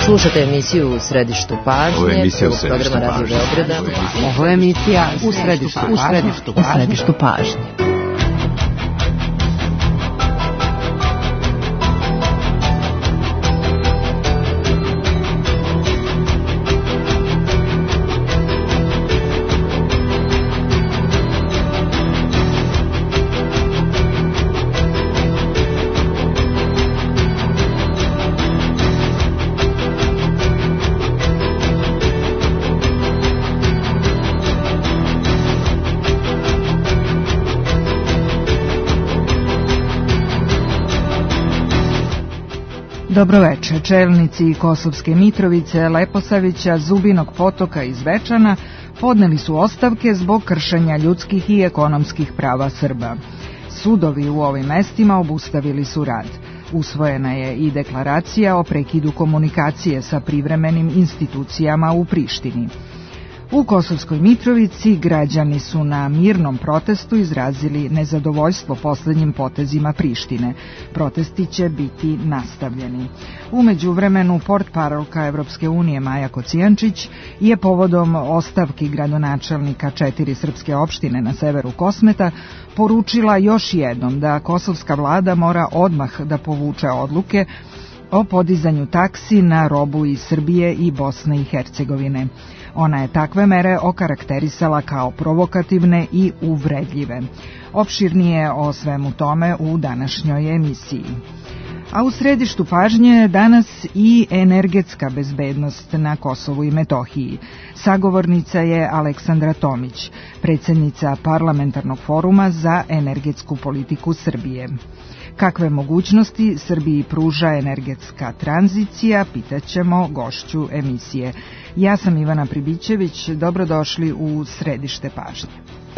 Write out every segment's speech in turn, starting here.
Slušate emisiju U središtu pažnje. Ovo je emisija U središtu pažnje. Ovo je emisija U središtu pažnje. Dobroveče, čelnici Kosovske Mitrovice, Leposavića, Zubinog Potoka i Zvečana podneli su ostavke zbog kršenja ljudskih i ekonomskih prava Srba. Sudovi u ovim mestima obustavili su rad. Usvojena je i deklaracija o prekidu komunikacije sa privremenim institucijama u Prištini. U Kosovskoj Mitrovici građani su na mirnom protestu izrazili nezadovoljstvo poslednjim potezima Prištine. Protesti će biti nastavljeni. U međuvremenu portparolka Evropske unije Maja Kocijančić je povodom ostavki gradonačelnika 4 srpske opštine na severu Kosmeta poručila još jednom da kosovska vlada mora odmah da povuče odluke o podizanju taksi na robu iz Srbije i Bosne i Hercegovine. Ona je takve mere okarakterisala kao provokativne i uvredljive. Opširnije o svemu tome u današnjoj emisiji. A u središtu pažnje danas i energetska bezbednost na Kosovu i Metohiji. Sagovornica je Aleksandra Tomić, predsjednica Parlamentarnog foruma za energetsku politiku Srbije. Kakve mogućnosti Srbiji pruža energetska tranzicija, pitaćemo gošću emisije. Ja sam Ivana Pribićević, dobrodošli u središte pažnje.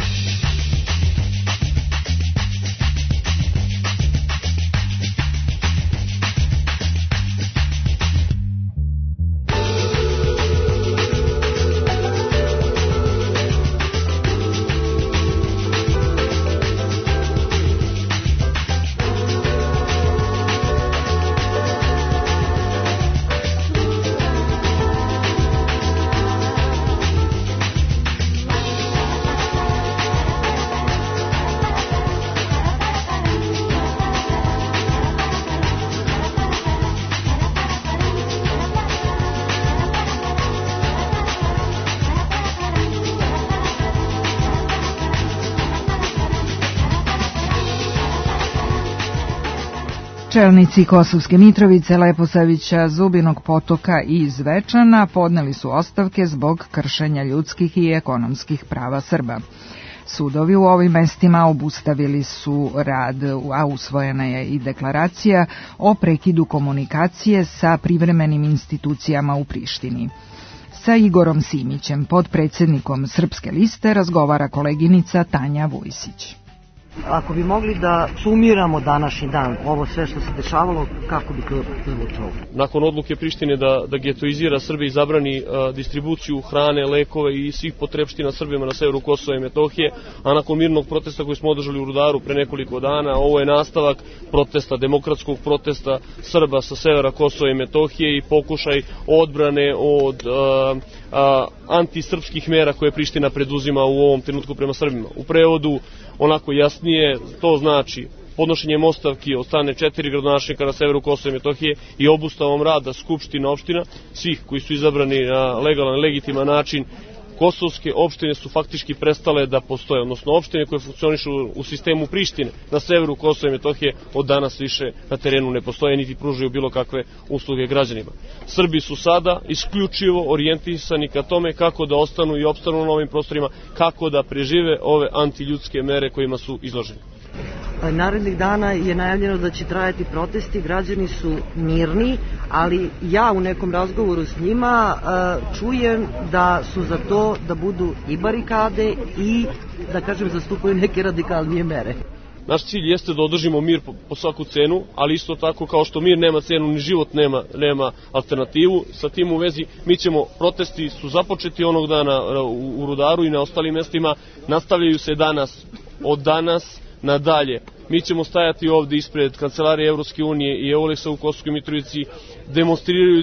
Čelnici Kosovske Mitrovice, Leposavića, Zubinog Potoka i Zvečana podneli su ostavke zbog kršenja ljudskih i ekonomskih prava Srba. Sudovi u ovim mestima obustavili su rad, a usvojena je i deklaracija o prekidu komunikacije sa privremenim institucijama u Prištini. Sa Igorom Simićem, podpredsjednikom Srpske liste, razgovara koleginica Tanja Vujsić. Ako bi mogli da sumiramo današnji dan, ovo sve što se dešavalo, kako bi to zvučalo? Nakon odluke Prištine da getoizira Srbe i zabrani distribuciju hrane, lekove i svih potrepština Srbima na severu Kosova i Metohije, a nakon mirnog protesta koji smo održali u Rudaru pre nekoliko dana, ovo je nastavak protesta, demokratskog protesta Srba sa severa Kosova i Metohije i pokušaj odbrane od antisrpskih mera koje Priština preduzima u ovom trenutku prema Srbima. U prevodu, onako jasnije, to znači podnošenjem ostavki od strane 4 gradonačelnika na severu Kosova i Metohije i obustavom rada skupština opština, svih koji su izabrani na legalan, legitiman način. Kosovske opštine su faktički prestale da postoje, odnosno opštine koje funkcionišu u sistemu Prištine na severu Kosova i Metohije od danas više na terenu ne postoje niti pružaju bilo kakve usluge građanima. Srbi su sada isključivo orijentisani ka tome kako da ostanu i opstanu na ovim prostorima, kako da prežive ove antiljudske mere kojima su izloženi. Narednih dana je najavljeno da će trajati protesti, građani su mirni, ali ja u nekom razgovoru s njima čujem da su za to da budu i barikade i, da kažem, zastupaju neke radikalnije mere. Naš cilj jeste da održimo mir po svaku cenu, ali isto tako kao što mir nema cenu, ni život nema alternativu. Sa tim u vezi protesti su započeti onog dana u Rudaru i na ostalim mestima, nastavljaju se danas, od danas nadalje. Mi ćemo stajati ovde ispred Kancelarije Evropske unije i Euleksa u Kosovskoj Mitrovici, demonstrirajući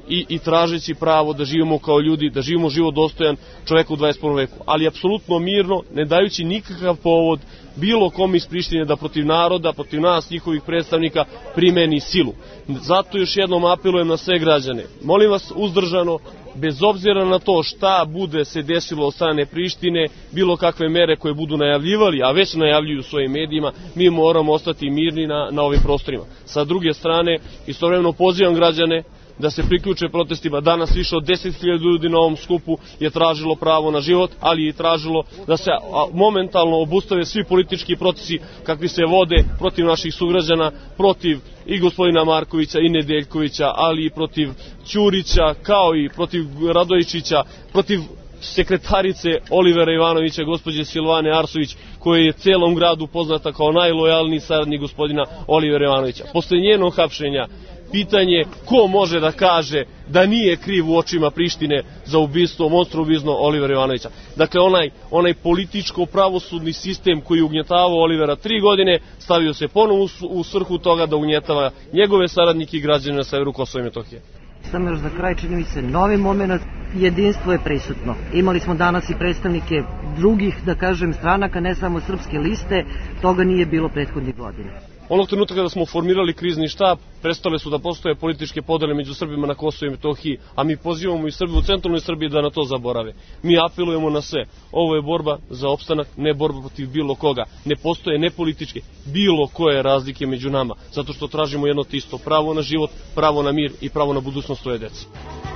i tražeći pravo da živimo kao ljudi, da živimo život dostojan čoveka u 21. veku, ali apsolutno mirno, ne dajući nikakav povod bilo kom iz Prištine da protiv naroda, protiv nas, njihovih predstavnika, primeni silu. Zato još jednom apelujem na sve građane. Molim vas uzdržano, bez obzira na to šta bude se desilo od strane Prištine, bilo kakve mere koje budu najavljivali, a već najavljuju u svojim medijima, mi moramo ostati mirni na ovim prostorima. Sa druge strane, istovremeno pozivam građane da se priključe protestima. Danas više od 10.000 ljudi na ovom skupu je tražilo pravo na život, ali je tražilo da se momentalno obustave svi politički procesi kakvi se vode protiv naših sugrađana, protiv i gospodina Markovića i Nedeljkovića, ali i protiv Ćurića, kao i protiv Radojičića, protiv sekretarice Olivera Ivanovića, gospođe Silvane Arsović, koja je celom gradu poznata kao najlojalniji saradnik gospodina Olivera Ivanovića. Posle njenog hapšenja, pitanje ko može da kaže da nije kriv u očima Prištine za ubistvo, monstruobizno Olivera Ivanovića. Dakle, onaj političko-pravosudni sistem koji je ugnjetavao Olivera 3 godine, stavio se ponovo u svrhu toga da ugnjetava njegove saradnike i građane na severu Kosova i Metohije. Samo još za kraj, čini mi se novi moment, jedinstvo je prisutno. Imali smo danas i predstavnike drugih, da kažem, stranaka, ne samo Srpske liste, toga nije bilo prethodnih godina. Onog trenutka kada smo formirali krizni štab, prestale su da postoje političke podele među Srbima na Kosovu i Metohiji, a mi pozivamo i Srbiju u centralnoj Srbiji da na to zaborave. Mi apelujemo na sve. Ovo je borba za opstanak, ne borba protiv bilo koga. Ne postoje ne političke, bilo koje razlike među nama, zato što tražimo jedno te isto, pravo na život, pravo na mir i pravo na budućnost svoje dece.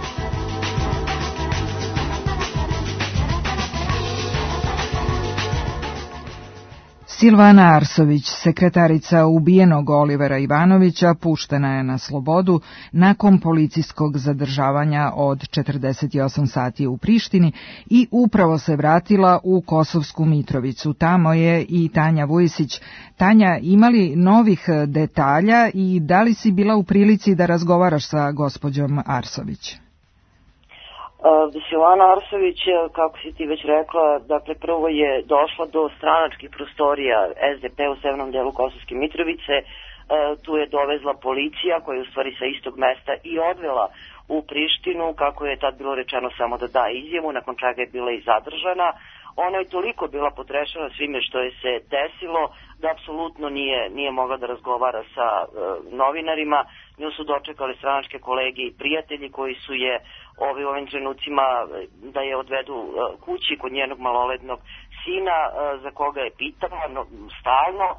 Silvana Arsović, sekretarica ubijenog Olivera Ivanovića, puštena je na slobodu nakon policijskog zadržavanja od 48 sati u Prištini i upravo se vratila u Kosovsku Mitrovicu. Tamo je i Tanja Vujisić. Tanja, ima li novih detalja i da li si bila u prilici da razgovaraš sa gospođom Arsović? Silvana Arsović, kako si ti već rekla, dakle prvo je došla do stranačkih prostorija SDP u severnom delu Kosovske Mitrovice, tu je dovezla policija koja je u stvari sa istog mesta i odvela u Prištinu, kako je tad bilo rečeno samo da da izjavu, nakon čega je bila i zadržana. Ona je toliko bila potrešena svime što je se desilo da apsolutno nije mogla da razgovara sa novinarima. Nju su dočekali stranačke kolege i prijatelji koji su je u ovim trenucima da je odvedu kući kod njenog maloletnog sina, za koga je pitala stalno.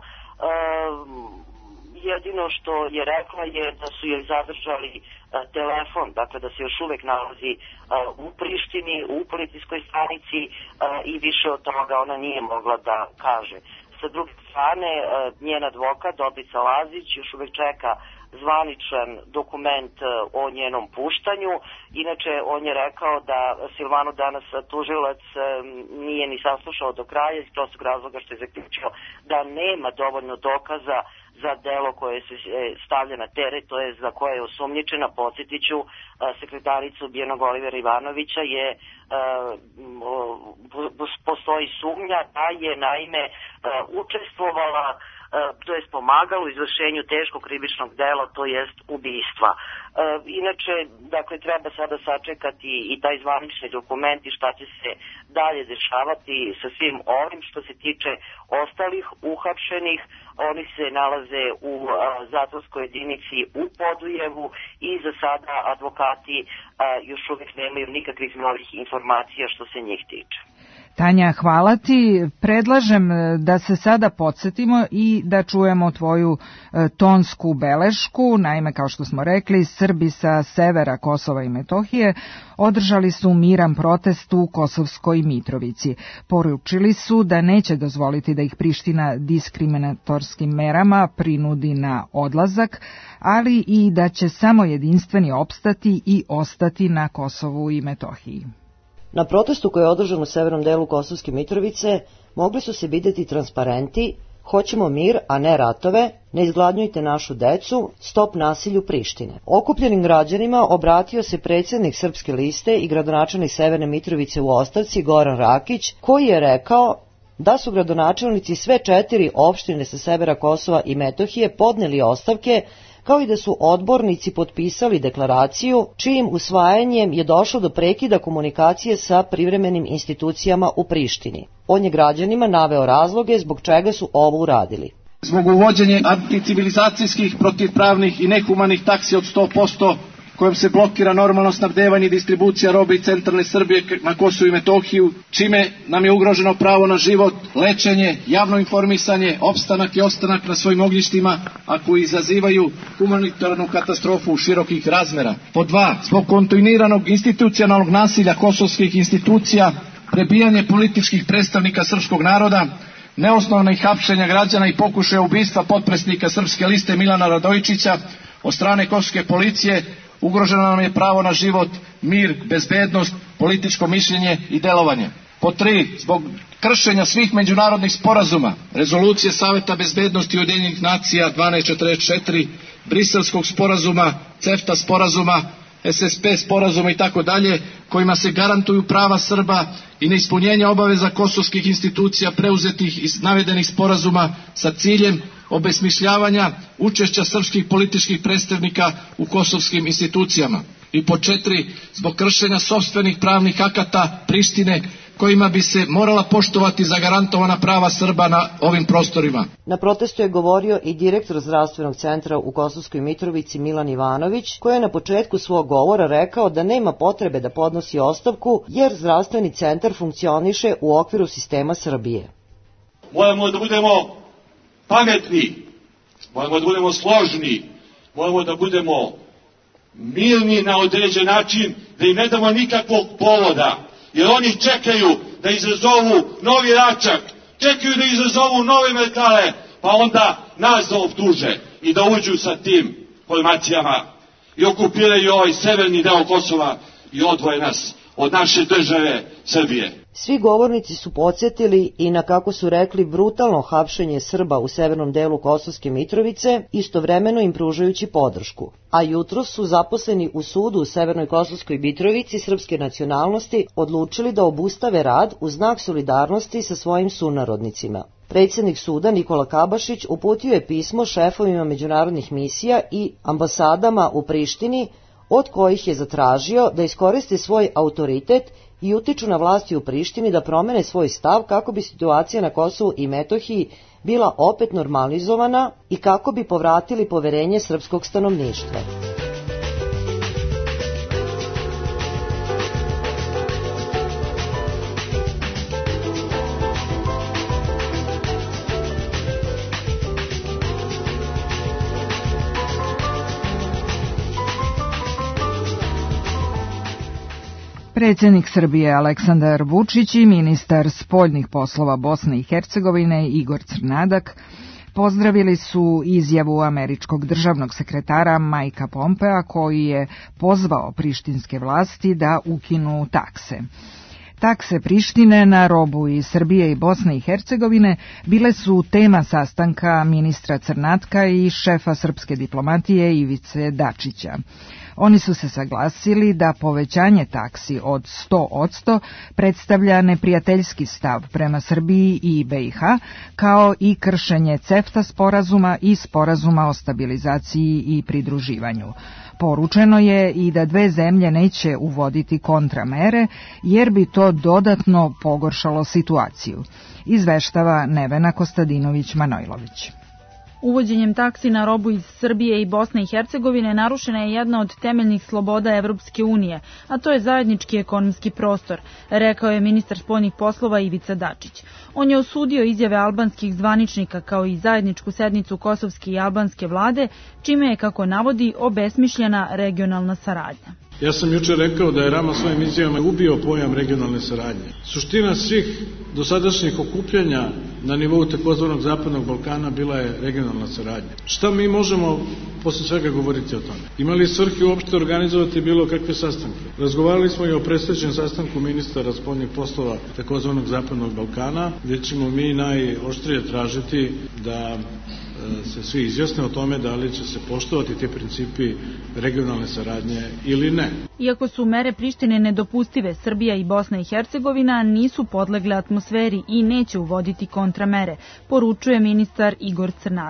Jedino što je rekla je da su joj zadržali telefon, dakle da se još uvek nalazi u Prištini, u policijskoj stanici i više od toga ona nije mogla da kaže. Sa druge strane, njen advokat Dobrica Lazić još uvek čeka zvaničan dokument o njenom puštanju. Inače, on je rekao da Silvanu danas tužilac nije ni saslušao do kraja iz prostog razloga što je zaključio da nema dovoljno dokaza za delo koje se stavlja na teret, to je za koje je osumnjičena. Podsjetiću, sekretarica ubijenog Olivera Ivanovića je postoji sumnja da je naime učestvovala, to jest pomagalo u izvršenju teškog krivičnog dela, to jest ubistva. Inače, dakle, treba sada sačekati i taj zvanični dokument i šta će se dalje dešavati sa svim ovim. Što se tiče ostalih uhapšenih, oni se nalaze u zatvorskoj jedinici u Podujevu i za sada advokati još uvijek nemaju nikakvih novih informacija što se njih tiče. Tanja, hvala ti. Predlažem da se sada podsjetimo i da čujemo tvoju tonsku belešku. Naime, kao što smo rekli, Srbi sa severa Kosova i Metohije održali su miran protest u Kosovskoj Mitrovici. Poručili su da neće dozvoliti da ih Priština diskriminatorskim merama prinudi na odlazak, ali i da će samo jedinstveni opstati i ostati na Kosovu i Metohiji. Na protestu koji je održan u severnom delu Kosovske Mitrovice mogli su se vidjeti transparenti "Hoćemo mir, a ne ratove, ne izgladnjujte našu decu, stop nasilju Prištine". Okupljenim građanima obratio se predsjednik Srpske liste i gradonačelnik Severne Mitrovice u ostavci Goran Rakić, koji je rekao da su gradonačelnici sve 4 opštine sa severa Kosova i Metohije podneli ostavke kao i da su odbornici potpisali deklaraciju čijim usvajanjem je došlo do prekida komunikacije sa privremenim institucijama u Prištini. On je građanima naveo razloge zbog čega su ovo uradili. Zbog uvođenja anticivilizacijskih, protivpravnih i nehumanih taksi od 100%, kojom se blokira normalno snabdevanje i distribucija robe iz centralne Srbije na Kosovu i Metohiju, čime nam je ugroženo pravo na život, lečenje, javno informisanje, opstanak i ostanak na svojim ognjištima, a koji izazivaju humanitarnu katastrofu širokih razmera. Pod 2. Zbog kontinuiranog institucionalnog nasilja kosovskih institucija, prebijanje političkih predstavnika srpskog naroda, neosnovanih hapšenja građana i pokušaja ubistva potpredsednika Srpske liste Milana Radojičića od strane kosovske policije, ugroženo nam je pravo na život, mir, bezbednost, političko mišljenje i delovanje. Pod 3. Zbog kršenja svih međunarodnih sporazuma, rezolucije Saveta bezbednosti Ujedinjenih nacija 1244, Briselskog sporazuma, CEFTA sporazuma, SSP sporazuma i tako dalje, kojima se garantuju prava Srba i neispunjenja obaveza kosovskih institucija preuzetih iz navedenih sporazuma sa ciljem obesmišljavanja učešća srpskih političkih predstavnika u kosovskim institucijama. I pod 4. Zbog kršenja sopstvenih pravnih akata Prištine, kojima bi se morala poštovati zagarantovana prava Srba na ovim prostorima. Na protestu je govorio i direktor zdravstvenog centra u Kosovskoj Mitrovici Milan Ivanović, koji je na početku svog govora rekao da nema potrebe da podnosi ostavku jer zdravstveni centar funkcioniše u okviru sistema Srbije. Moramo da budemo pametni, moramo da budemo složni, moramo da budemo mirni na određen način, da im ne damo nikakvog povoda, jer oni čekaju da izazovu novi račak, čekaju da izazovu nove metale, pa onda nas da optuže i da uđu sa tim formacijama i okupiraju ovaj severni deo Kosova i odvoje nas od naše države Srbije. Svi govornici su podsjetili i na, kako su rekli, brutalno hapšenje Srba u severnom delu Kosovske Mitrovice, istovremeno im pružajući podršku. A jutros su zaposleni u sudu u severnoj Kosovskoj Mitrovici srpske nacionalnosti odlučili da obustave rad u znak solidarnosti sa svojim sunarodnicima. Predsjednik suda Nikola Kabašić uputio je pismo šefovima međunarodnih misija i ambasadama u Prištini, od kojih je zatražio da iskoriste svoj autoritet i utiču na vlasti u Prištini da promene svoj stav kako bi situacija na Kosovu i Metohiji bila opet normalizovana i kako bi povratili poverenje srpskog stanovništva. Predsjednik Srbije Aleksandar Vučić i ministar spoljnih poslova Bosne i Hercegovine Igor Crnadak pozdravili su izjavu američkog državnog sekretara Majka Pompea, koji je pozvao prištinske vlasti da ukinu takse. Takse Prištine na robu iz Srbije i Bosne i Hercegovine bile su tema sastanka ministra Crnatka i šefa srpske diplomatije Ivice Dačića. Oni su se saglasili da povećanje taksi od 100% predstavlja neprijateljski stav prema Srbiji i BiH, kao i kršenje CEFTA sporazuma i sporazuma o stabilizaciji i pridruživanju. Poručeno je i da dve zemlje neće uvoditi kontramere, jer bi to dodatno pogoršalo situaciju, izveštava Nevena Kostadinović-Manojlović. Uvođenjem taksi na robu iz Srbije i Bosne i Hercegovine narušena je jedna od temeljnih sloboda Evropske unije, a to je zajednički ekonomski prostor, rekao je ministar spoljnih poslova Ivica Dačić. On je osudio izjave albanskih zvaničnika kao i zajedničku sednicu kosovske i albanske vlade, čime je, kako navodi, obesmišljena regionalna saradnja. Ja sam jučer rekao da je Rama svojim izjavama ubio pojam regionalne saradnje. Suština svih dosadašnjih okupljanja na nivou takozvanog Zapadnog Balkana bila je regionalna saradnja. Šta mi možemo posle svega govoriti o tome? Imali svrhe uopšte organizovati bilo kakve sastanke? Razgovarali smo i o predstojećem sastanku ministara spoljnih poslova takozvanog Zapadnog Balkana, gdje ćemo mi najoštrije tražiti da se svi izjasne o tome da li će se poštovati te principi regionalne saradnje ili ne. Iako su mere Prištine nedopustive, Srbija i Bosna i Hercegovina nisu podlegle atmosferi i neće uvoditi kontramere, poručuje ministar Igor Crnadak.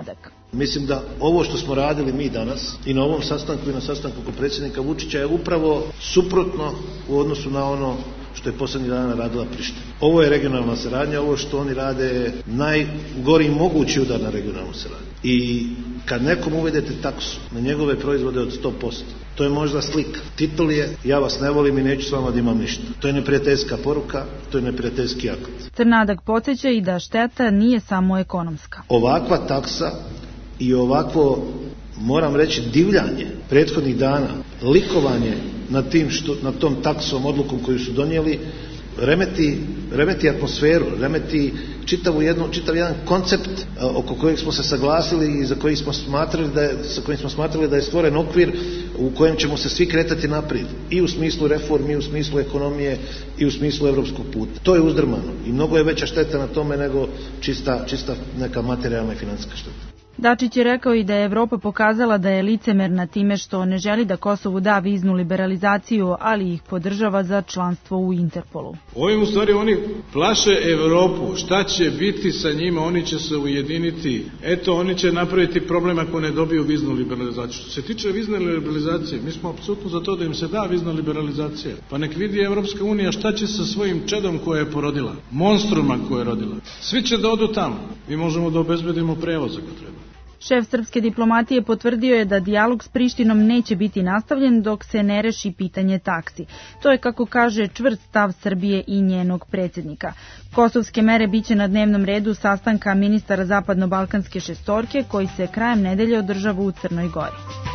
Mislim da ovo što smo radili mi danas i na ovom sastanku i na sastanku kod predsjednika Vučića je upravo suprotno u odnosu na ono što je posljednjih dana radila Priština. Ovo je regionalna saradnja, ovo što oni rade je najgori mogući udar na regionalnu saradnju. I kad nekom uvedete taksu na njegove proizvode od 100%, to je možda slika. Titul je ja vas ne volim i neću s vama da imam ništa. To je neprijateljska poruka, to je neprijateljski akt. Crnadak podsjeća i da šteta nije samo ekonomska. Ovakva taksa i ovakvo, moram reći, divljanje prethodnih dana, likovanje nad tom taksom, odlukom koju su donijeli, remeti atmosferu, remeti čitav jedan koncept oko kojeg smo se saglasili i sa kojim smo smatrali da je stvoren okvir u kojem ćemo se svi kretati naprijed. I u smislu reformi, i u smislu ekonomije, i u smislu evropskog puta. To je uzdrmano i mnogo je veća šteta na tome nego čista neka materijalna i financijska šteta. Dačić je rekao i da je Evropa pokazala da je licemerna time što ne želi da Kosovu da viznu liberalizaciju, ali ih podržava za članstvo u Interpolu. Ovim u stvari oni plaše Evropu. Šta će biti sa njima? Oni će se ujediniti. Eto, oni će napraviti problem ako ne dobiju viznu liberalizaciju. Što se tiče vizne liberalizacije, mi smo apsolutno za to da im se da vizna liberalizacija. Pa nek vidi Evropska unija šta će sa svojim čedom koje je porodila. Monstruma koje je rodila. Svi će da odu tamo. Mi možemo da obezbedimo prevoz ako treba. Šef srpske diplomatije potvrdio je da dijalog s Prištinom neće biti nastavljen dok se ne reši pitanje taksi. To je, kako kaže, čvrst stav Srbije i njenog predsjednika. Kosovske mere biće na dnevnom redu sastanka ministara Zapadno-Balkanske šestorke koji se krajem nedelje održava u Crnoj Gori.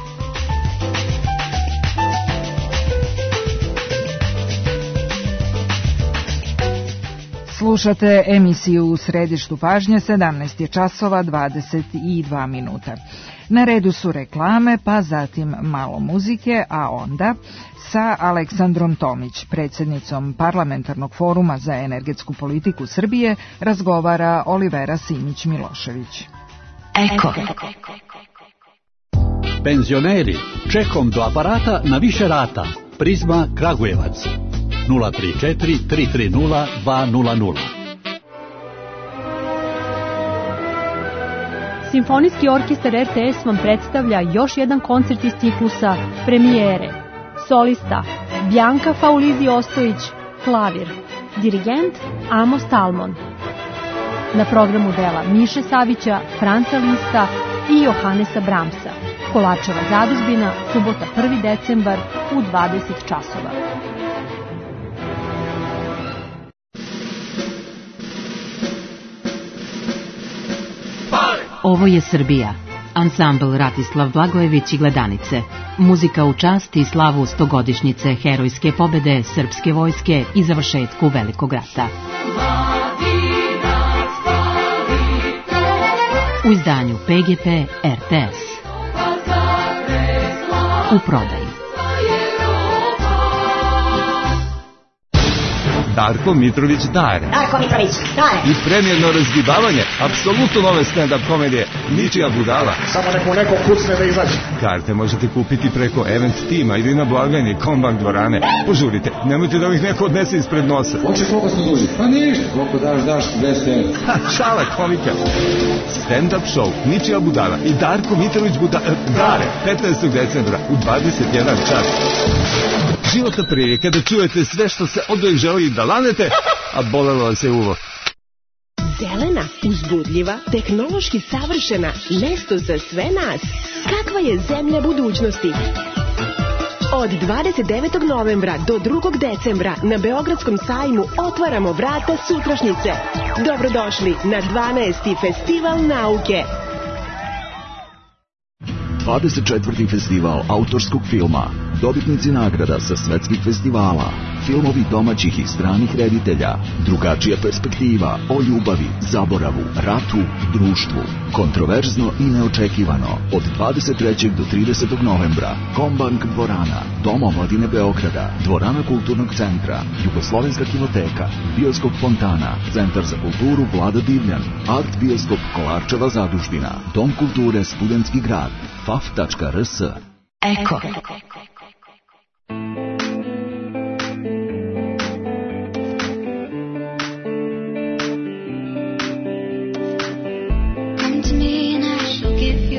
Slušate emisiju U središtu pažnje, 17 je časova 22 minuta. Na redu su reklame, pa zatim malo muzike, a onda sa Aleksandrom Tomić, predsjednicom Parlamentarnog foruma za energetsku politiku Srbije, razgovara Olivera Simić-Milošević. Eko. Penzioneri, čekom do aparata na više rata. Prizma Kragujevac. 034 330 200. Simfonijski orkestar RTS vam predstavlja još jedan koncert iz ciklusa Premijere. Solista Bjanka Faulizi Ostojić, klavir. Dirigent Amos Talmon. Na programu dela Miše Savića, Franca Lista i Johanesa Bramsa. Kolarčeva zadužbina, subota 1. decembar u 20 časova. Ovo je Srbija. Ansambl Ratislav Blagojević i Gledanice. Muzika u čast i slavu 100-godišnjice herojske pobede srpske vojske i završetku Velikog rata. U izdanju PGP RTS. U prodaji. Darko Mitrović Dare. I premijerno razgibavanje, apsolutno nove stand-up komedije, ničija budala. Samo neko kucne da izađe. Karte možete kupiti preko Event Tima ili na blagajni Kombank dvorane. Požurite, nemojte da ih neko odnese ispred nosa. Hoćeš koliko se duži? Pa ništa, koliko daš 200 evra. Šala komika. Stand-up show, ničija budala i Darko Mitrović Dare, 15. decembra u 21 čas. Životna prilika da čujete sve što se oduvijek želi da lanete, a bolelo vas je uvo. Zelena, uzbudljiva, tehnološki savršena, mesto za sve nas. Kakva je zemlja budućnosti? Od 29. novembra do 2. decembra na Beogradskom sajmu otvaramo vrata sutrašnjice. Dobrodošli na 12. festival nauke. 24. festival autorskog filma. Dobitnici nagrada sa svetskih festivala. Filmovi domaćih i stranih reditelja. Drugačija perspektiva o ljubavi, zaboravu, ratu, društvu. Kontroverzno i neočekivano. Od 23. do 30. novembra. Kombank dvorana. Dom omladine Beograda. Dvorana kulturnog centra. Jugoslovenska kinoteka. Bioskop Fontana. Centar za kulturu Vlada Divljan. Art bioskop Kolarčeva zadužbina. Dom kulture Studentski grad. faf.rs. Eko. Come to me and I shall give you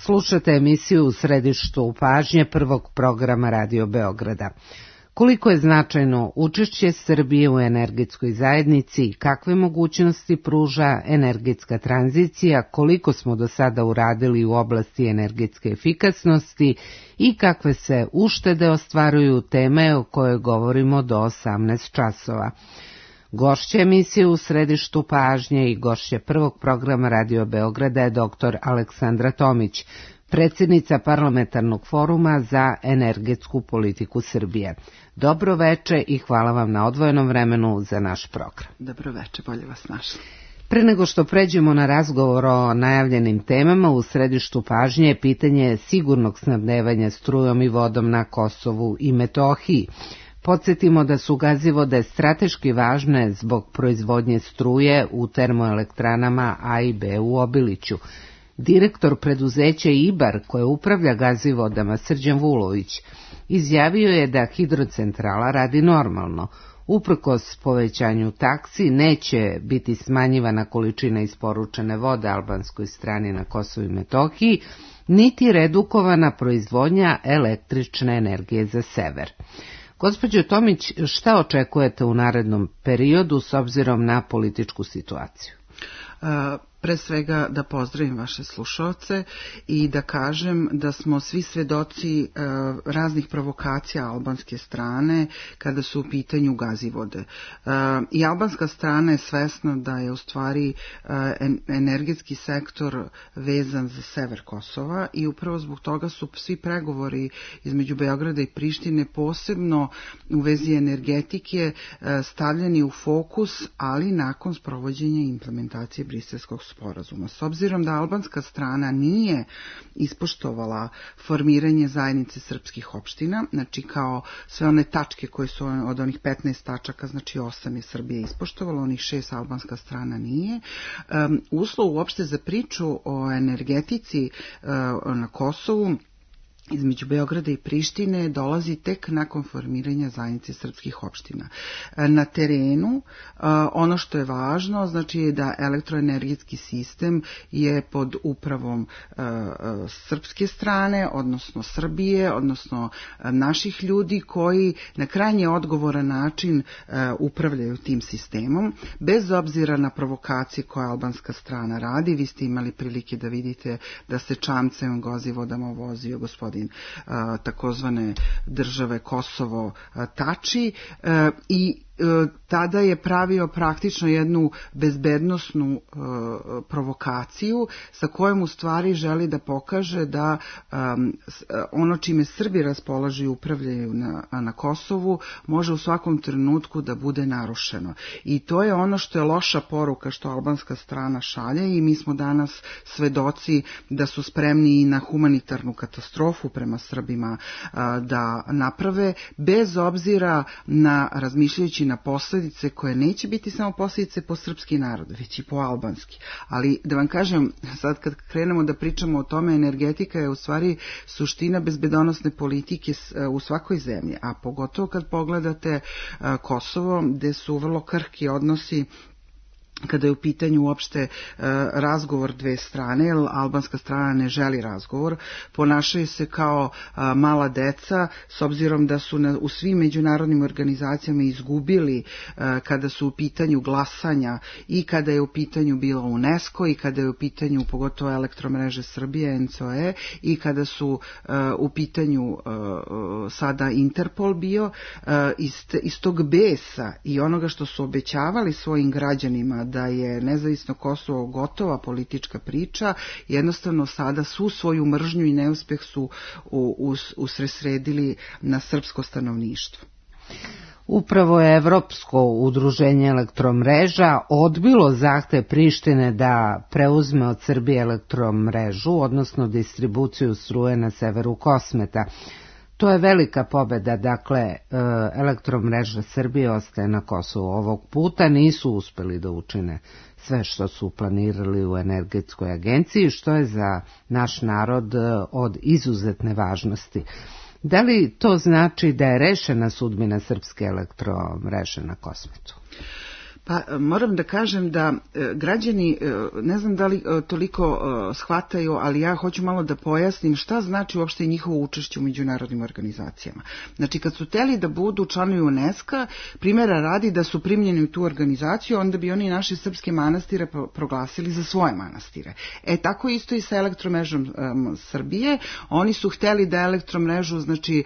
Slušate emisiju U središtu pažnje prvog programa Radio Beograda. Koliko je značajno učešće Srbije u energetskoj zajednici i kakve mogućnosti pruža energetska tranzicija, koliko smo do sada uradili u oblasti energetske efikasnosti i kakve se uštede ostvaruju, teme o kojoj govorimo do 18 časova. Gošća emisije U središtu pažnje i gošća prvog programa Radio Beograda je dr. Aleksandra Tomić, predsjednica Parlamentarnog foruma za energetsku politiku Srbije. Dobro veče i hvala vam na odvojenom vremenu za naš program. Dobro veče, bolje vas našli. Pre nego što pređemo na razgovor o najavljenim temama, u središtu pažnje je pitanje sigurnog snabdevanja strujom i vodom na Kosovu i Metohiji. Podsjetimo da su gazivode strateški važne zbog proizvodnje struje u termoelektranama A i B u Obiliću. Direktor preduzeća IBAR, koje upravlja gazivodama, Srđan Vulović, izjavio je da hidrocentrala radi normalno. Uprkos povećanju taksi neće biti smanjivana količina isporučene vode albanskoj strani na Kosovu i Metohiji, niti redukovana proizvodnja električne energije za sever. Gospođo Tomić, šta očekujete u narednom periodu s obzirom na političku situaciju? Pre svega da pozdravim vaše slušalce i da kažem da smo svi svedoci raznih provokacija albanske strane kada su u pitanju gazivode. I albanska strana je svesna da je u stvari energetski sektor vezan za sever Kosova i upravo zbog toga su svi pregovori između Beograda i Prištine posebno u vezi energetike stavljeni u fokus, ali nakon sprovođenja i implementacije Briselskog sporazuma. S obzirom da albanska strana nije ispoštovala formiranje zajednice srpskih opština, znači kao sve one tačke koje su od onih 15 tačaka, znači 8 je Srbija ispoštovala, onih 6 albanska strana nije. Uslov uopšte za priču o energetici na Kosovu između Beograda i Prištine dolazi tek nakon formiranja zajednice srpskih opština. Na terenu ono što je važno znači je da elektroenergetski sistem je pod upravom srpske strane, odnosno Srbije, odnosno naših ljudi koji na krajnje odgovoran način upravljaju tim sistemom, bez obzira na provokacije koje albanska strana radi. Vi ste imali prilike da vidite da se čamcem gazivodama vozio gospodin takozvane države Kosovo Tači i tada je pravio praktično jednu bezbednosnu provokaciju sa kojom u stvari želi da pokaže da ono čime Srbi raspolažu i upravljaju na Kosovu može u svakom trenutku da bude narušeno. I to je ono što je loša poruka što albanska strana šalje i mi smo danas svedoci da su spremni i na humanitarnu katastrofu prema Srbima da naprave, bez obzira na razmišljajući na posljedice koje neće biti samo posljedice po srpski narod, već i po albanski. Ali da vam kažem, sad kad krenemo da pričamo o tome, energetika je u stvari suština bezbedonosne politike u svakoj zemlji, a pogotovo kad pogledate Kosovo, gde su vrlo krhki odnosi kada je u pitanju uopšte razgovor dve strane, jer albanska strana ne želi razgovor, ponašaju se kao mala deca, s obzirom da su u svim međunarodnim organizacijama izgubili kada su u pitanju glasanja i kada je u pitanju bila UNESCO i kada je u pitanju pogotovo Elektromreže Srbije, NCOE, i kada su u pitanju sada Interpol bio, iz tog besa i onoga što su obećavali svojim građanima da je nezavisno Kosovo gotova politička priča, jednostavno sada svu svoju mržnju i neuspeh su usredsredili na srpsko stanovništvo. Upravo je Evropsko udruženje elektromreža odbilo zahtev Prištine da preuzme od Srbije elektromrežu, odnosno distribuciju struje na severu Kosmeta. To je velika pobeda, dakle, elektromreža Srbije ostaje na Kosovu. Ovog puta nisu uspeli da učine sve što su planirali u energetskoj agenciji, što je za naš narod od izuzetne važnosti. Da li to znači da je rešena sudbina srpske elektromreže na Kosmetu? Pa moram da kažem da građani, ne znam da li toliko shvataju, ali ja hoću malo da pojasnim šta znači uopšte njihovo učešće u međunarodnim organizacijama. Znači kad su hteli da budu članovi UNESCO, primjera radi da su primljeni u tu organizaciju, onda bi oni naše srpske manastire proglasili za svoje manastire. Tako isto i sa elektromrežom Srbije, oni su hteli da elektromrežu, znači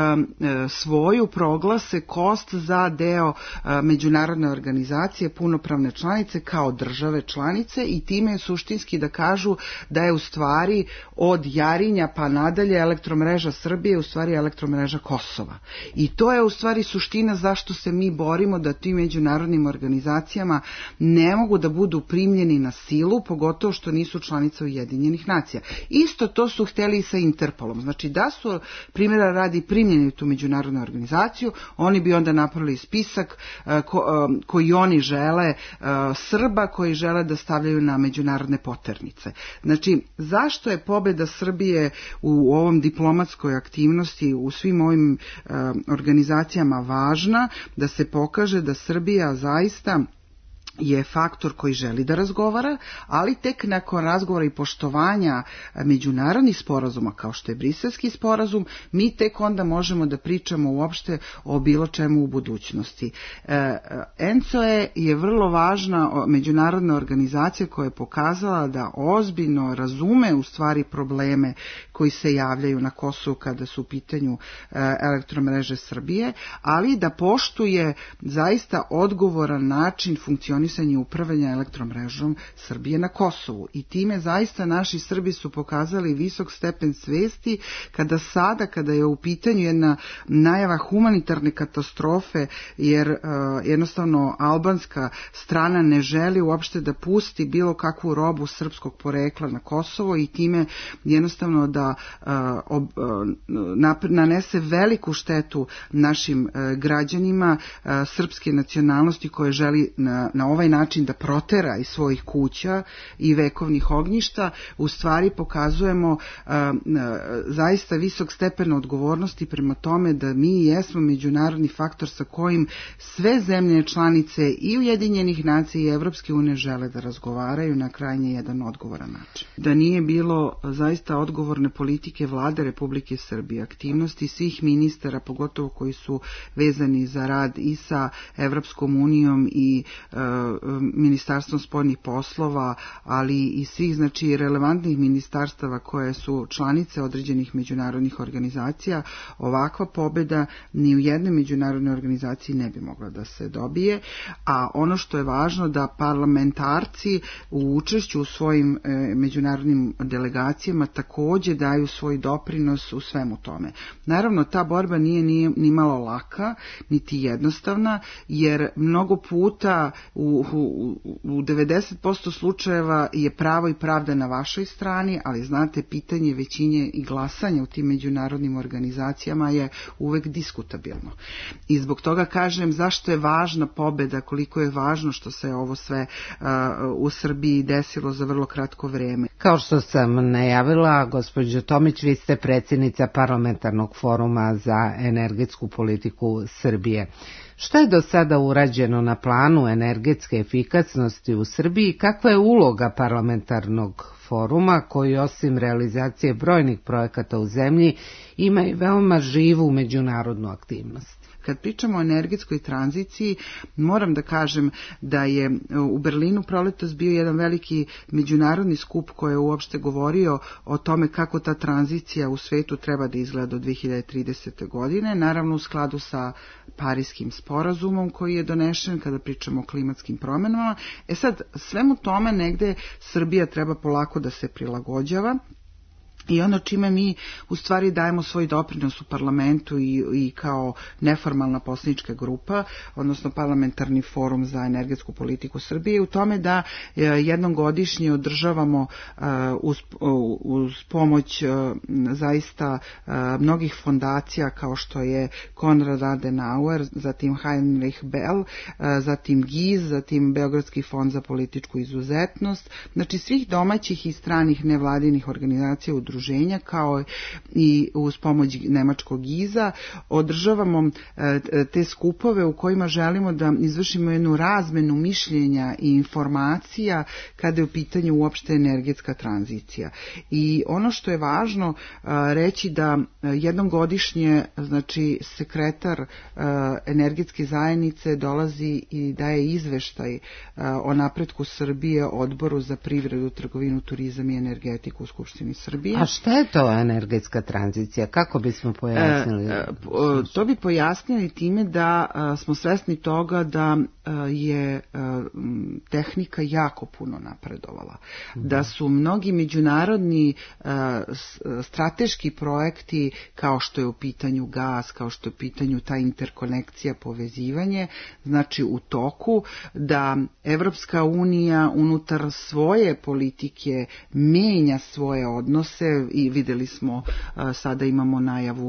svoju proglase kost za deo međunarodne organizacije, punopravne članice kao države članice i time je suštinski da kažu da je u stvari od Jarinja pa nadalje elektromreža Srbije u stvari elektromreža Kosova. I to je u stvari suština zašto se mi borimo da tim međunarodnim organizacijama ne mogu da budu primljeni na silu, pogotovo što nisu članice Ujedinjenih nacija. Isto to su hteli i sa Interpolom. Znači da su primjera radi primljeni u tu međunarodnu organizaciju, oni bi onda napravili spisak koji oni žele, Srba koji žele da stavljaju na međunarodne poternice. Znači, zašto je pobeda Srbije u ovom diplomatskoj aktivnosti, u svim ovim organizacijama važna, da se pokaže da Srbija zaista je faktor koji želi da razgovara, ali tek nakon razgovora i poštovanja međunarodnih sporazuma, kao što je Briselski sporazum, mi tek onda možemo da pričamo uopšte o bilo čemu u budućnosti. ENCOE je vrlo važna međunarodna organizacija koja je pokazala da ozbiljno razume u stvari probleme koji se javljaju na Kosovu kada su u pitanju elektromreže Srbije, ali da poštuje zaista odgovoran način funkcionisanja i upravljanja elektromrežom Srbije na Kosovu. I time zaista naši Srbi su pokazali visok stepen svesti kada je u pitanju jedna najava humanitarne katastrofe, jer jednostavno albanska strana ne želi uopšte da pusti bilo kakvu robu srpskog porekla na Kosovo i time jednostavno da nanese veliku štetu našim građanima srpske nacionalnosti koje želi na ovaj način da protera iz svojih kuća i vekovnih ognjišta. U stvari pokazujemo zaista visok stepen odgovornosti prema tome da mi jesmo međunarodni faktor sa kojim sve zemlje članice i Ujedinjenih nacija i Evropske unije žele da razgovaraju na krajnje jedan odgovoran način. Da nije bilo zaista odgovorne politike vlade Republike Srbije, aktivnosti svih ministara, pogotovo koji su vezani za rad i sa Evropskom unijom i Ministarstvom spoljnih poslova, ali i svih znači relevantnih ministarstava koje su članice određenih međunarodnih organizacija, ovakva pobjeda ni u jednoj međunarodnoj organizaciji ne bi mogla da se dobije. A ono što je važno da parlamentarci u učešću u svojim međunarodnim delegacijama također daju svoj doprinos u svemu tome. Naravno, ta borba nije ni malo laka, niti jednostavna, jer mnogo puta u 90% slučajeva je pravo i pravda na vašoj strani, ali znate, pitanje većine i glasanja u tim međunarodnim organizacijama je uvek diskutabilno. I zbog toga kažem zašto je važna pobjeda, koliko je važno što se ovo sve u Srbiji desilo za vrlo kratko vreme. Kao što sam najavila, gospođo Tomić, vi ste predsjednica Parlamentarnog foruma za energetsku politiku Srbije. Što je do sada urađeno na planu energetske efikasnosti u Srbiji? Kakva je uloga parlamentarnog foruma koji osim realizacije brojnih projekata u zemlji ima i veoma živu međunarodnu aktivnost? Kad pričamo o energetskoj tranziciji, moram da kažem da je u Berlinu proletos bio jedan veliki međunarodni skup koji je uopšte govorio o tome kako ta tranzicija u svetu treba da izgleda do 2030. godine, naravno u skladu sa Parijskim sporazumom koji je donešen kada pričamo o klimatskim promjenama. Sad, svemu tome negde Srbija treba polako da se prilagođava. I ono čime mi u stvari dajemo svoj doprinos u parlamentu i kao neformalna poslanička grupa, odnosno parlamentarni forum za energetsku politiku Srbije, u tome da jednom godišnje održavamo uz pomoć zaista mnogih fondacija kao što je Konrad Adenauer, zatim Heinrich Bell, zatim GIZ, zatim Beogradski fond za političku izuzetnost, znači svih domaćih i stranih nevladinih organizacija udruženja udruženja, kao i uz pomoć nemačkog GIZ-a održavamo te skupove u kojima želimo da izvršimo jednu razmenu mišljenja i informacija kada je u pitanju uopšte energetska tranzicija. I ono što je važno reći da jednom godišnje, znači, sekretar energetske zajednice dolazi i daje izveštaj o napretku Srbije Odboru za privredu, trgovinu, turizam i energetiku u Skupštini Srbije. A šta je to energetska tranzicija? Kako bismo pojasnili? To bi pojasnili time da smo svesni toga da je tehnika jako puno napredovala. Da su mnogi međunarodni strateški projekti, kao što je u pitanju gas, kao što je u pitanju ta interkonekcija, povezivanje, znači u toku, da Evropska unija unutar svoje politike menja svoje odnose i videli smo, sada imamo najavu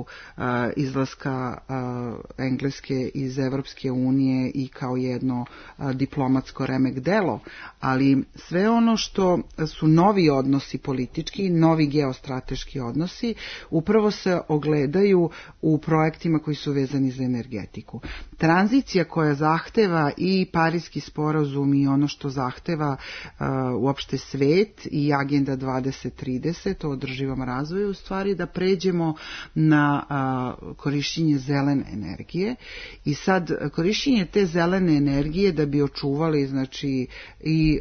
izlaska Engleske iz Evropske unije i kao jedno diplomatsko remek delo, ali sve ono što su novi odnosi politički, novi geostrateški odnosi, upravo se ogledaju u projektima koji su vezani za energetiku. Tranzicija koja zahteva i Pariski sporazum i ono što zahteva uopšte svet i Agenda 2030 o održivom razvoju, u stvari da pređemo na korišćenje zelene energije i sad korišćenje te zelene energije da bi očuvali, znači, i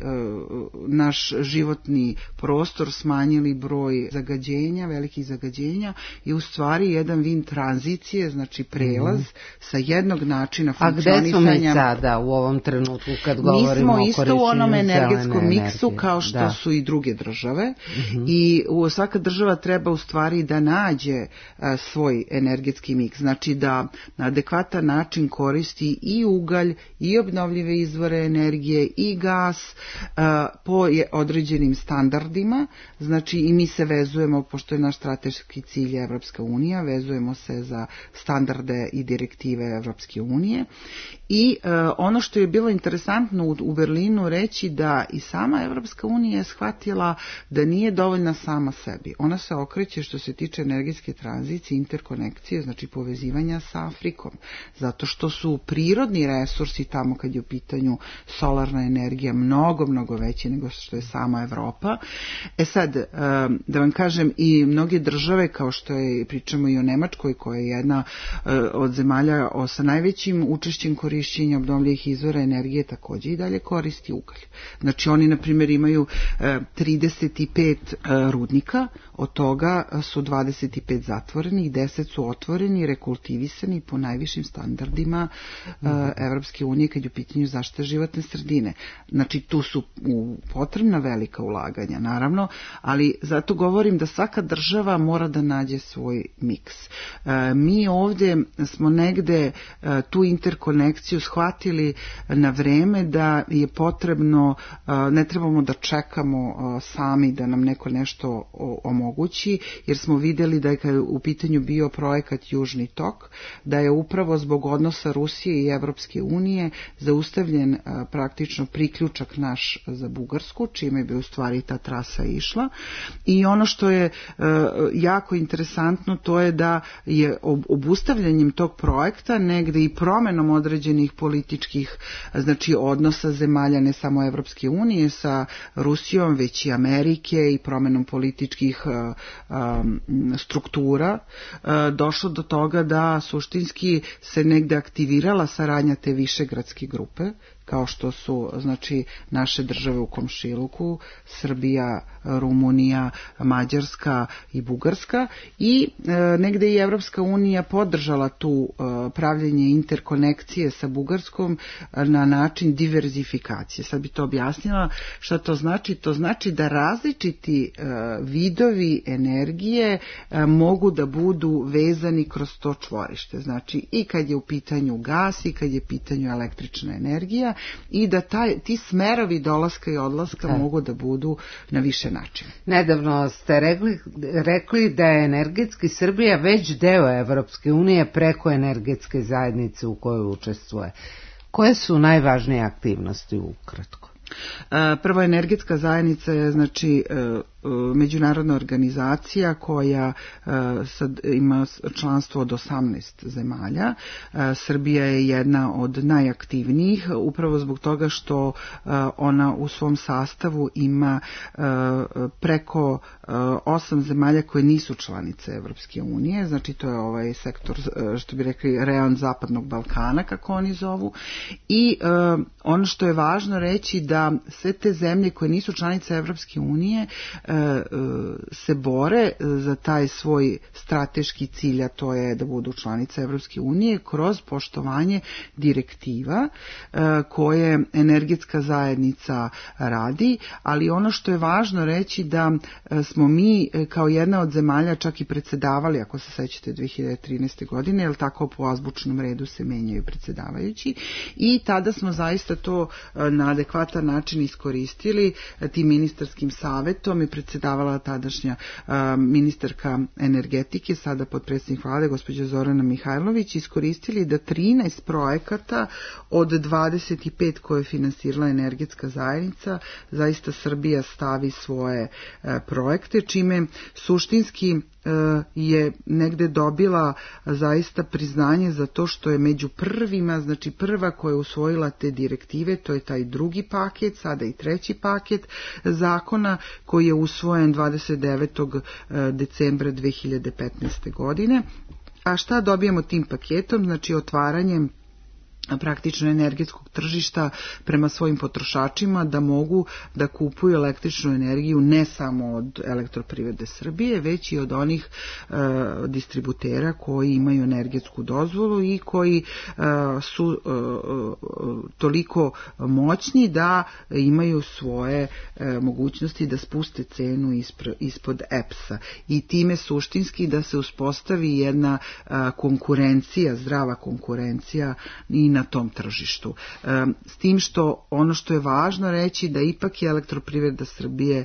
naš životni prostor, smanjili broj zagađenja, velikih zagađenja, i u stvari jedan vid tranzicije, znači prelaz sa jednog načina funkcionisanja. A gde smo mi sada u ovom trenutku kad govorimo o korišćenju? Mi smo isto u onom energetskom miksu kao što su i druge države i svaka država treba u stvari da nađe svoj energetski miks, znači da na adekvatan način koristi i ugalj i obnovljive izvore energije i gas po određenim standardima, znači i mi se vezujemo, pošto je naš strateški cilj Evropska unija, vezujemo se za standarde i direktive Evropske unije i ono što je bilo interesantno u Berlinu reći da i sama Evropska unija je shvatila da nije dovoljna sama sebi. Ona se okreće što se tiče energetske tranzicije, interkonekcije, znači povezivanja sa Afrikom, zato što su prirodni resursi tamo kad je u pitanju solarna energija mnogo veći nego što je sama Evropa. Sad, da vam kažem, i mnoge države, kao što je, pričamo i o Nemačkoj, koja je jedna od zemalja sa najvećim učešćem korišćenja obnovljivih izvora energije, takođe i dalje koristi ugalj. Znači oni, na primjer, imaju 35 rudnika, od toga su 25 zatvorenih, 10 su otvoreni, rekultivisani po najvišim standardima Evropske unije kad je u pitanju zaštite životne sredine. Znači tu su potrebna velika ulaganja, naravno, ali zato govorim da svaka država mora da nađe svoj miks. Mi ovdje smo negde tu interkonekciju shvatili na vreme da je potrebno, ne trebamo da čekamo sami da nam neko nešto omogući, jer smo vidjeli da je kad u pitanju bio projekat Južni tok, da je upravo zbog odnosa Rusije i Evropske unije zaustavljen praktično priključak naš za Bugarsku, čime bi u stvari ta trasa išla. I ono što je jako interesantno, to je da je obustavljanjem tog projekta negde i promenom određenih političkih, znači, odnosa zemalja, ne samo Evropske unije sa Rusijom, već i Amerike, i promenom političkih struktura, došlo do toga da suštinski se negde aktivirala saradnja te višegradske grupe, kao što su, znači, naše države u komšiluku, Srbija, Rumunija, Mađarska i Bugarska, i negde i Evropska unija podržala tu pravljenje interkonekcije sa Bugarskom na način diverzifikacije. Sad bi to objasnila šta to znači. To znači da različiti vidovi energije mogu da budu vezani kroz to čvorište. Znači i kad je u pitanju gas i kad je u pitanju električna energija, i da ti smerovi dolaska i odlaska mogu da budu na više načina. Nedavno ste rekli da je energetski Srbija već deo Evropske unije preko energetske zajednice u kojoj učestvuje. Koje su najvažnije aktivnosti ukratko? Prvo, energetska zajednica je, znači, međunarodna organizacija koja sad ima članstvo od 18 zemalja. Srbija je jedna od najaktivnijih, upravo zbog toga što ona u svom sastavu ima preko 8 zemalja koje nisu članice Evropske unije, znači to je ovaj sektor, što bi rekli, rejon Zapadnog Balkana, kako oni zovu. I ono što je važno reći da sve te zemlje koje nisu članice Evropske unije se bore za taj svoj strateški cilj, a to je da budu članice Evropske unije kroz poštovanje direktiva koje energetska zajednica radi, ali ono što je važno reći da smo mi kao jedna od zemalja čak i predsjedavali, ako se sećate, 2013. godine, jer tako po azbučnom redu se menjaju predsjedavajući, i tada smo zaista to na adekvatan način iskoristili tim ministarskim savetom i predsjedavala tadašnja ministarka energetike, sada potpredsjednik vlade, gospođa Zorana Mihajlović, iskoristili da 13 projekata od 25 koje je finansirala energetska zajednica, zaista Srbija stavi svoje projekte, čime suštinski je negde dobila zaista priznanje za to što je među prvima, znači prva koja je usvojila te direktive, to je taj drugi paket, sada i treći paket zakona koji je usvojen 29. decembra 2015. godine. A šta dobijemo tim paketom? Znači otvaranjem praktično energetskog tržišta prema svojim potrošačima da mogu da kupuju električnu energiju ne samo od Elektroprivrede Srbije, već i od onih distributera koji imaju energetsku dozvolu i koji su toliko moćni da imaju svoje mogućnosti da spuste cenu ispod EPS-a i time suštinski da se uspostavi jedna konkurencija, zdrava konkurencija i na tom tržištu. S tim što ono što je važno reći da ipak je Elektroprivreda Srbije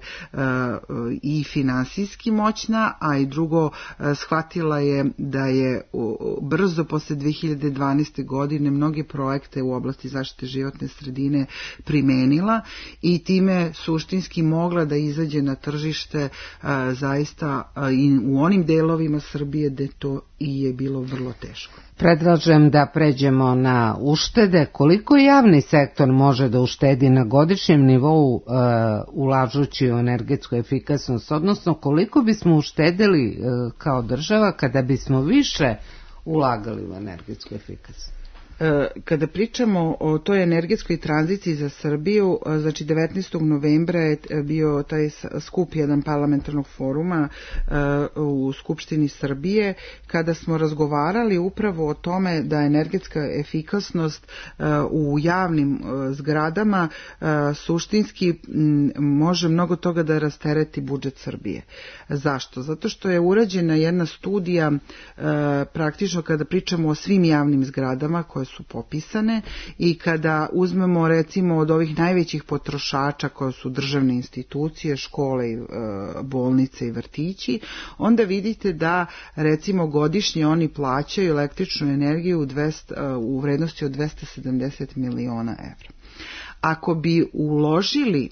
i finansijski moćna, a i drugo shvatila je da je brzo posle 2012. godine mnoge projekte u oblasti zaštite životne sredine primenila i time suštinski mogla da izađe na tržište zaista i u onim delovima Srbije gde to i je bilo vrlo teško. Predlažem da pređemo na uštede. Koliko javni sektor može da uštedi na godišnjem nivou ulažući u energetsku efikasnost, odnosno koliko bismo uštedili kao država kada bismo više ulagali u energetsku efikasnost? Kada pričamo o toj energetskoj tranziciji za Srbiju, znači 19. novembra je bio taj skup jedan parlamentarnog foruma u Skupštini Srbije, kada smo razgovarali upravo o tome da energetska efikasnost u javnim zgradama suštinski može mnogo toga da rastereti budžet Srbije. Zašto? Zato što je urađena jedna studija praktično kada pričamo o svim javnim zgradama koje su popisane i kada uzmemo recimo od ovih najvećih potrošača koje su državne institucije, škole, bolnice i vrtići, onda vidite da recimo godišnje oni plaćaju električnu energiju u vrednosti od 270 miliona evra. Ako bi uložili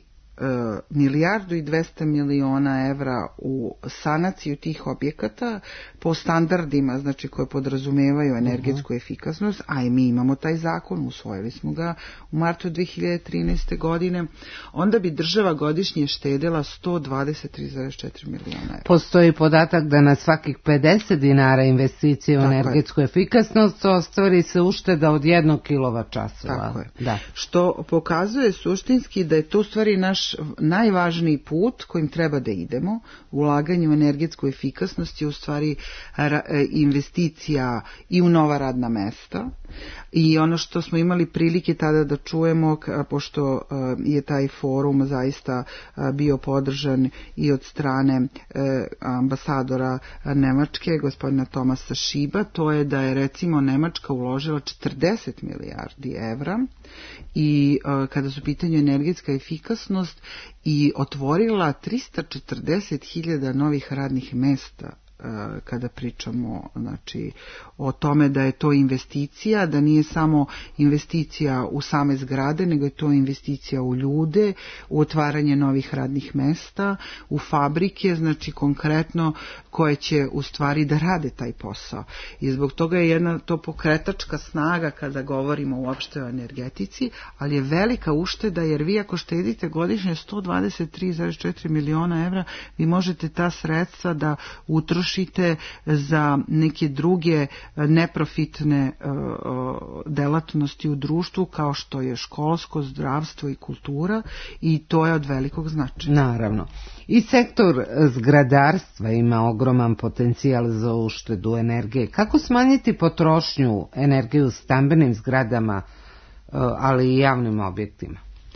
1,2 milijarda evra u sanaciju tih objekata po standardima, znači koje podrazumevaju energetsku efikasnost, a i mi imamo taj zakon, usvojili smo ga u martu 2013. godine, onda bi država godišnje štedela 123,4 miliona evra. Postoji podatak da na svakih 50 dinara investicije u energetsku efikasnost ostvari se ušteda od 1 kWh. Tako je. Da. Što pokazuje suštinski da je to u stvari naš najvažniji put kojim treba da idemo. Ulaganje u energetsku efikasnost je u stvari investicija i u nova radna mesta. I ono što smo imali prilike tada da čujemo, pošto je taj forum zaista bio podržan i od strane ambasadora Nemačke, gospodina Tomasa Šiba, to je da je recimo Nemačka uložila 40 milijardi evra i kada su pitanju energetska efikasnost i otvorila 340.000 novih radnih mesta kada pričamo znači, o tome da je to investicija, da nije samo investicija u same zgrade, nego je to investicija u ljude, u otvaranje novih radnih mesta, u fabrike, znači konkretno koje će u stvari da rade taj posao. I zbog toga je jedna to pokretačka snaga kada govorimo uopšte o energetici, ali je velika ušteda jer vi ako štedite godišnje 123,4 miliona evra, vi možete ta sredstva da utrošite za neke druge neprofitne delatnosti u društvu kao što je školsko, zdravstvo i kultura i to je od velikog značaja. Naravno. I sektor zgradarstva ima ogroman potencijal za uštedu energije. Kako smanjiti potrošnju energije u stambenim zgradama, ali i javnim objektima?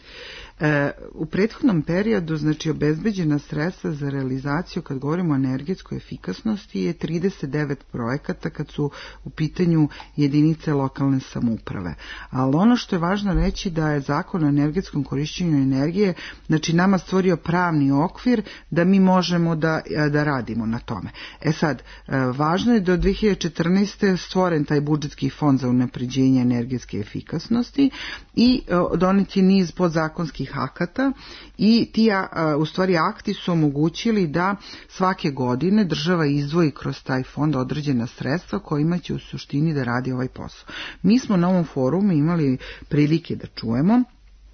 U prethodnom periodu znači obezbeđena sredstva za realizaciju kad govorimo o energetskoj efikasnosti je 39 projekata kad su u pitanju jedinice lokalne samouprave. Ali ono što je važno reći da je Zakon o energetskom korišćenju energije znači nama stvorio pravni okvir da mi možemo da radimo na tome. Sad, važno je da od 2014. stvoren taj budžetski fond za unapređenje energetske efikasnosti i donet je niz podzakonskih akata i ti u stvari akti su omogućili da svake godine država izdvoji kroz taj fond određena sredstva kojima će u suštini da radi ovaj posao. Mi smo na ovom forumu imali prilike da čujemo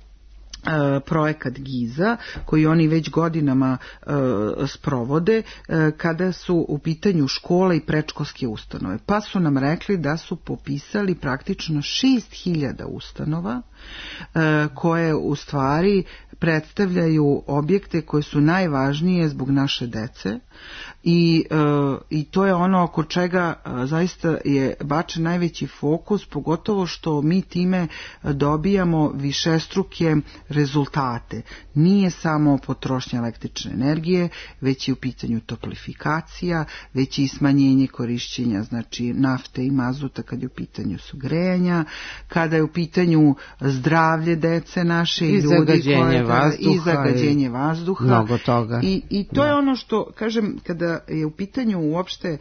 projekat GIZA koji oni već godinama sprovode kada su u pitanju škola i predškolske ustanove. Pa su nam rekli da su popisali praktično 6000 ustanova koje u stvari predstavljaju objekte koje su najvažnije zbog naše dece i to je ono oko čega zaista je bačen najveći fokus, pogotovo što mi time dobijamo višestruke rezultate. Nije samo potrošnja električne energije, već je u pitanju toplifikacija, već i smanjenje korišćenja znači nafte i mazuta kad je u pitanju su grejanja, kada je u pitanju zdravlje dece naše i ljudi i zagađenje vazduha. Mnogo toga. I to je ono što, kažem, kada je u pitanju uopšte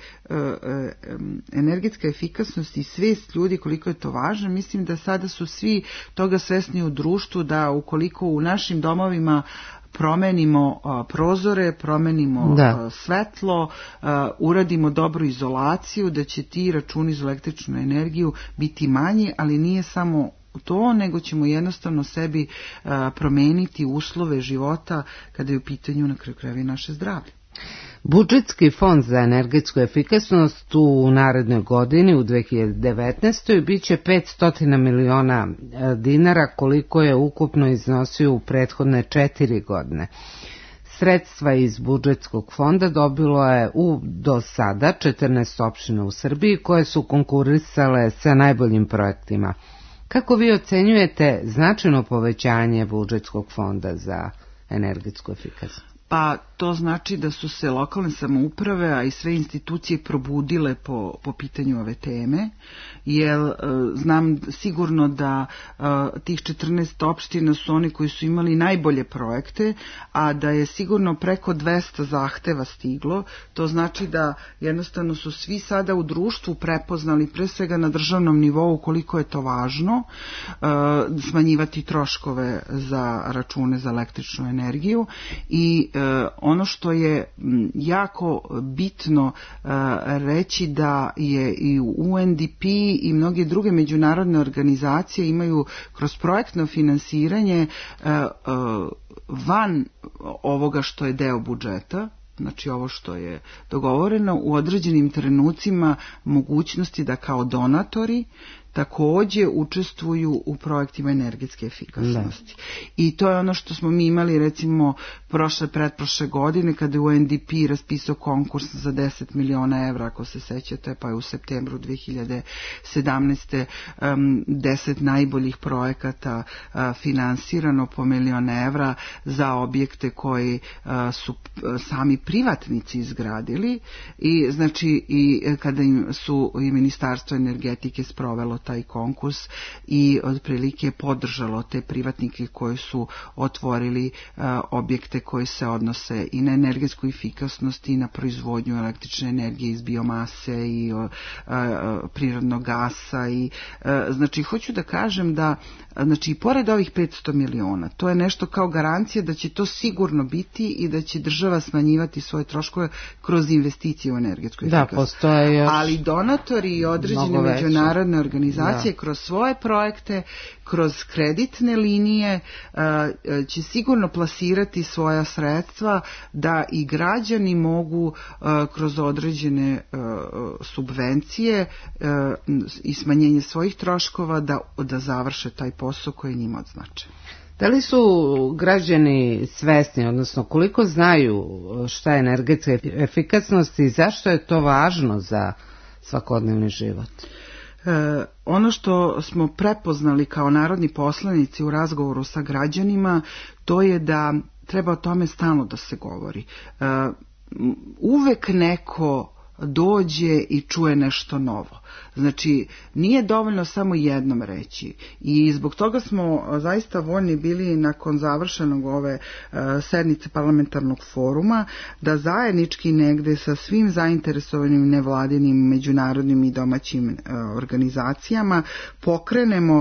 energetska efikasnost i svest ljudi koliko je to važno, mislim da sada su svi toga svesni u društvu da ukoliko u našim domovima promenimo prozore, promenimo svetlo, uradimo dobru izolaciju, da će ti računi za električnu energiju biti manji, ali nije samo to, nego ćemo jednostavno sebi promeniti uslove života kada je u pitanju na kraju krajeva naše zdravlje. Budžetski fond za energetsku efikasnost u narednoj godini, u 2019. biće 500 miliona dinara koliko je ukupno iznosio u prethodne 4 godine. Sredstva iz budžetskog fonda dobilo je do sada 14 opština u Srbiji koje su konkurisale sa najboljim projektima. Kako vi ocenjujete značajno povećanje budžetskog fonda za energetsku efikasnost? Pa to znači da su se lokalne samouprave, a i sve institucije probudile po pitanju ove teme, jer znam sigurno da tih 14 opština su oni koji su imali najbolje projekte, a da je sigurno preko 200 zahteva stiglo. To znači da jednostavno su svi sada u društvu prepoznali, pre svega na državnom nivou, koliko je to važno, smanjivati troškove za račune za električnu energiju i ono što je jako bitno reći da je i UNDP i mnoge druge međunarodne organizacije imaju kroz projektno finansiranje van ovoga što je deo budžeta, znači ovo što je dogovoreno, u određenim trenucima mogućnosti da kao donatori takođe učestvuju u projektima energetske efikasnosti. I to je ono što smo mi imali recimo pretprošle godine kada je UNDP raspisao konkurs za 10 miliona evra, ako se sećate, pa je u septembru 2017. 10 najboljih projekata finansirano po milion evra za objekte koji su sami privatnici izgradili i znači i kada su i Ministarstvo energetike sprovelo raspisalo taj konkurs i otprilike podržalo te privatnike koji su otvorili objekte koji se odnose i na energetsku efikasnost i na proizvodnju električne energije iz biomase i prirodnog gasa i znači hoću da kažem da znači pored ovih 500 miliona to je nešto kao garancija da će to sigurno biti i da će država smanjivati svoje troškove kroz investicije u energetsku efikasnost. Da, postoje još ali donatori i određene međunarodne organizacije kroz svoje projekte, kroz kreditne linije će sigurno plasirati svoja sredstva da i građani mogu kroz određene subvencije i smanjenje svojih troškova da završe taj posao koji je njima od značaja. Da li su građani svesni, odnosno koliko znaju šta je energetska efikasnost i zašto je to važno za svakodnevni život? Ono što smo prepoznali kao narodni poslanici u razgovoru sa građanima, to je da treba o tome stalno da se govori. Uvek neko dođe i čuje nešto novo. Znači, nije dovoljno samo jednom reći i zbog toga smo zaista voljni bili nakon završenog ove sednice parlamentarnog foruma da zajednički negde sa svim zainteresovanim nevladinim, međunarodnim i domaćim organizacijama pokrenemo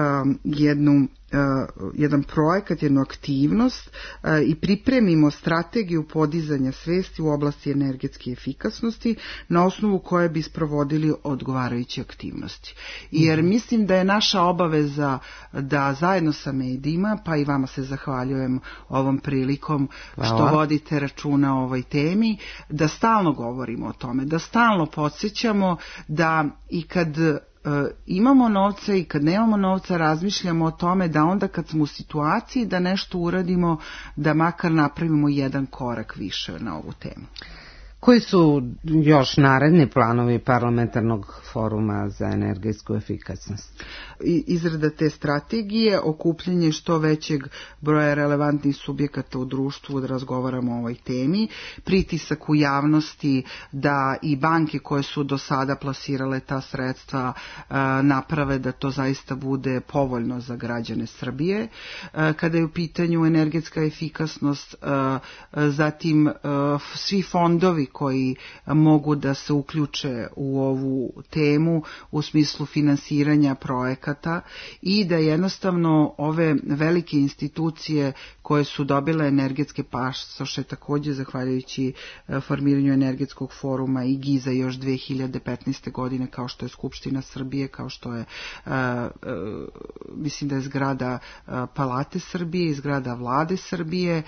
jedan projekat, jednu aktivnost i pripremimo strategiju podizanja svesti u oblasti energetske efikasnosti na osnovu koje bi sprovodili odgovarajuće aktivnosti. Jer mislim da je naša obaveza da zajedno sa medijima, pa i vama se zahvaljujem ovom prilikom što vodite računa o ovoj temi, da stalno govorimo o tome, da stalno podsjećamo da i kad imamo novca i kad nemamo novca razmišljamo o tome da onda kad smo u situaciji da nešto uradimo da makar napravimo jedan korak više na ovu temu. Koji su još naredni planovi parlamentarnog foruma za energetsku efikasnost? Izrada te strategije, okupljanje što većeg broja relevantnih subjekata u društvu da razgovaramo o ovoj temi, pritisak u javnosti da i banke koje su do sada plasirale ta sredstva naprave da to zaista bude povoljno za građane Srbije. Kada je u pitanju energetska efikasnost, zatim svi fondovi koji mogu da se uključe u ovu temu u smislu finansiranja projekata i da jednostavno ove velike institucije koje su dobile energetske pasoše također zahvaljujući formiranju energetskog foruma i GIZ-a još 2015. godine kao što je Skupština Srbije, kao što je mislim da je zgrada Palate Srbije i zgrada Vlade Srbije,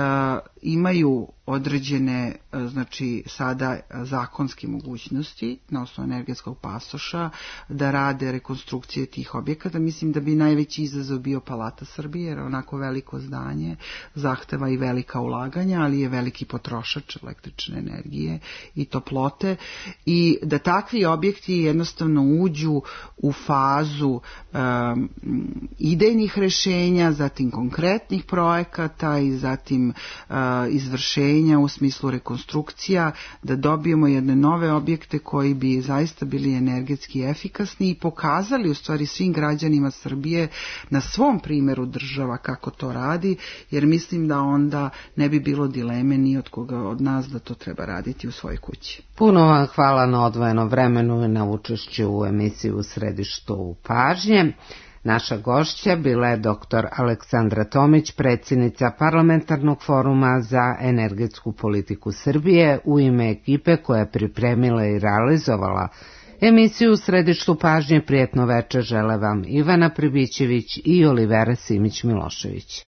imaju određene znači sada zakonske mogućnosti na osnovu energetskog pasoša da rade rekonstrukcije tih objekata. Mislim da bi najveći izazov bio Palata Srbije jer onako veliko zdanje zahteva i velika ulaganja, ali je veliki potrošač električne energije i toplote i da takvi objekti jednostavno uđu u fazu idejnih rešenja, zatim konkretnih projekata i zatim izvršenja u smislu rekonstrukcija, da dobijemo jedne nove objekte koji bi zaista bili energetski efikasni i pokazali u stvari svim građanima Srbije na svom primjeru država kako to radi, jer mislim da onda ne bi bilo dileme ni od koga od nas da to treba raditi u svojoj kući. Puno vam hvala na odvojenom vremenu i na učešću u emisiji U središtu pažnje. Naša gošća bila je dr. Aleksandra Tomić, predsjednica Parlamentarnog foruma za energetsku politiku Srbije, u ime ekipe koja je pripremila i realizovala emisiju U središtu pažnje. Prijetno večer žele vam Ivana Pribićević i Olivera Simić-Milošević.